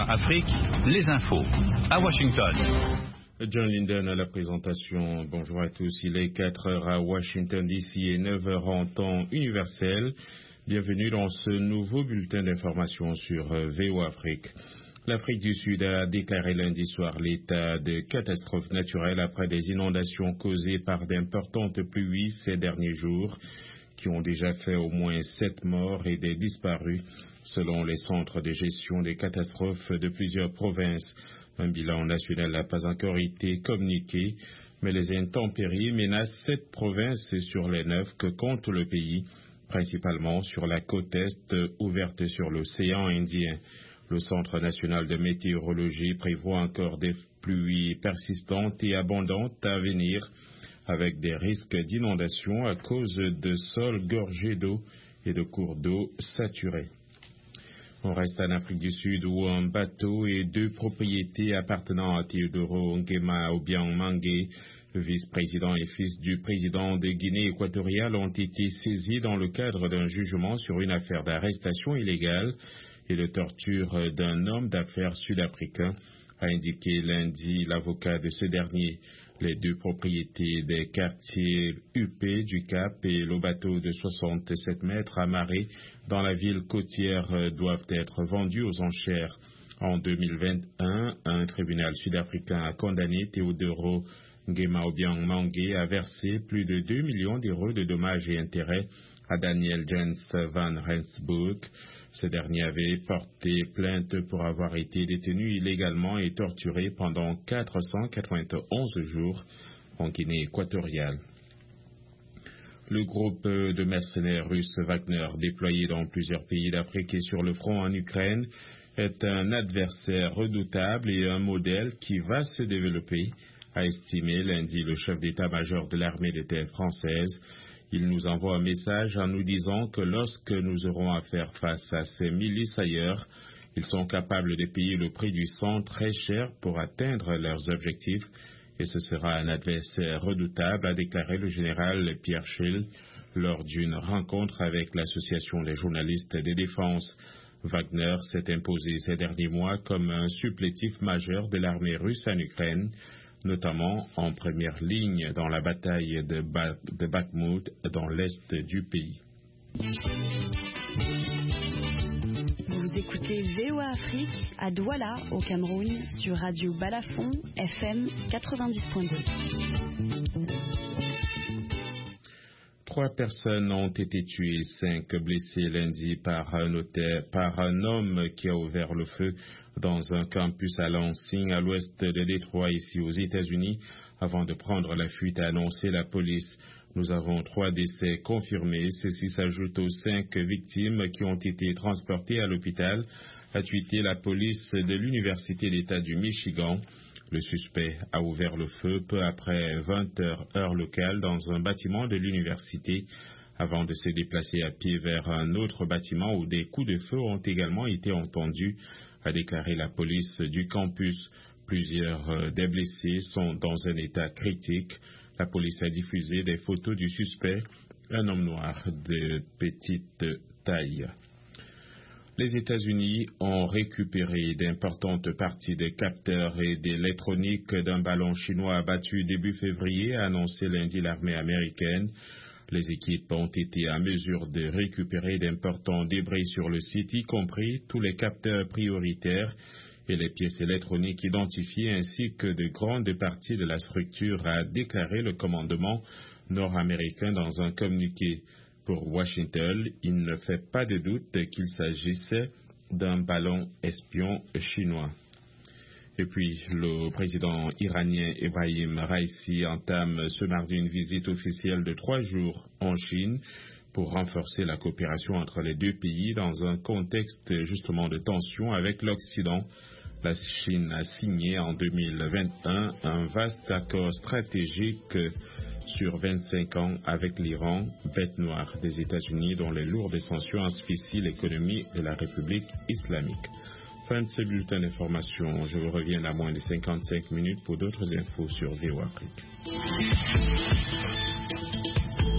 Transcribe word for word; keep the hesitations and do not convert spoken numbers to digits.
Afrique, les infos. À Washington. John Linden à la présentation. Bonjour à tous. Il est quatre heures à Washington D C et neuf heures en temps universel. Bienvenue dans ce nouveau bulletin d'information sur V O Afrique. L'Afrique du Sud a déclaré lundi soir l'état de catastrophe naturelle après des inondations causées par d'importantes pluies ces derniers jours, qui ont déjà fait au moins sept morts et des disparus, selon les centres de gestion des catastrophes de plusieurs provinces. Un bilan national n'a pas encore été communiqué, mais les intempéries menacent sept provinces sur les neuf que compte le pays, principalement sur la côte est ouverte sur l'océan Indien. Le Centre national de météorologie prévoit encore des pluies persistantes et abondantes à venir, avec des risques d'inondation à cause de sols gorgés d'eau et de cours d'eau saturés. On reste en Afrique du Sud où un bateau et deux propriétés appartenant à Teodoro Nguema Obiang Mangue, vice-président et fils du président de Guinée équatoriale, ont été saisis dans le cadre d'un jugement sur une affaire d'arrestation illégale et de torture d'un homme d'affaires sud-africain, a indiqué lundi l'avocat de ce dernier. Les deux propriétés des quartiers U P du Cap et le bateau de soixante-sept mètres amarré dans la ville côtière doivent être vendus aux enchères. En deux mille vingt et un, un tribunal sud-africain a condamné Teodoro Nguema Obiang Mangue à verser plus de deux millions d'euros de dommages et intérêts à Daniel Jens van Rensburg. Ce dernier avait porté plainte pour avoir été détenu illégalement et torturé pendant quatre cent quatre-vingt-onze jours en Guinée équatoriale. Le groupe de mercenaires russes Wagner, déployé dans plusieurs pays d'Afrique et sur le front en Ukraine, est un adversaire redoutable et un modèle qui va se développer, a estimé lundi le chef d'état-major de l'armée de terre française. Il nous envoie un message en nous disant que lorsque nous aurons à faire face à ces milices ailleurs, ils sont capables de payer le prix du sang très cher pour atteindre leurs objectifs, et ce sera un adversaire redoutable, a déclaré le général Pierre Schill lors d'une rencontre avec l'Association des journalistes de défense. Wagner s'est imposé ces derniers mois comme un supplétif majeur de l'armée russe en Ukraine, notamment en première ligne dans la bataille de, ba de Bakhmut dans l'est du pays. Vous écoutez V O A Afrique à Douala, au Cameroun, sur Radio Balafon, F M quatre-vingt-dix point deux. Trois personnes ont été tuées, cinq blessées lundi par un, hôtel, par un homme qui a ouvert le feu dans un campus à Lansing, à l'ouest de Détroit, ici aux États-Unis, avant de prendre la fuite, a annoncé la police. Nous avons trois décès confirmés. Ceci s'ajoute aux cinq victimes qui ont été transportées à l'hôpital, a tweeté la police de l'Université d'État du Michigan. Le suspect a ouvert le feu peu après vingt heures heure locale dans un bâtiment de l'université, avant de se déplacer à pied vers un autre bâtiment où des coups de feu ont également été entendus, a déclaré la police du campus. Plusieurs des blessés sont dans un état critique. La police a diffusé des photos du suspect, un homme noir de petite taille. Les États-Unis ont récupéré d'importantes parties des capteurs et de l'électronique d'un ballon chinois abattu début février, a annoncé lundi l'armée américaine. Les équipes ont été à mesure de récupérer d'importants débris sur le site, y compris tous les capteurs prioritaires et les pièces électroniques identifiées, ainsi que de grandes parties de la structure, a déclaré le commandement nord-américain dans un communiqué. Pour Washington, il ne fait pas de doute qu'il s'agissait d'un ballon espion chinois. Et puis, le président iranien Ebrahim Raïssi entame ce mardi une visite officielle de trois jours en Chine pour renforcer la coopération entre les deux pays dans un contexte justement de tension avec l'Occident. La Chine a signé en deux mille vingt et un un vaste accord stratégique sur vingt-cinq ans avec l'Iran, bête noire des États-Unis dont les lourdes sanctions asphyxient l'économie de la République islamique. Fin de ce bulletin d'information. Je vous reviens à moins de cinquante-cinq minutes pour d'autres infos sur V O Afrique.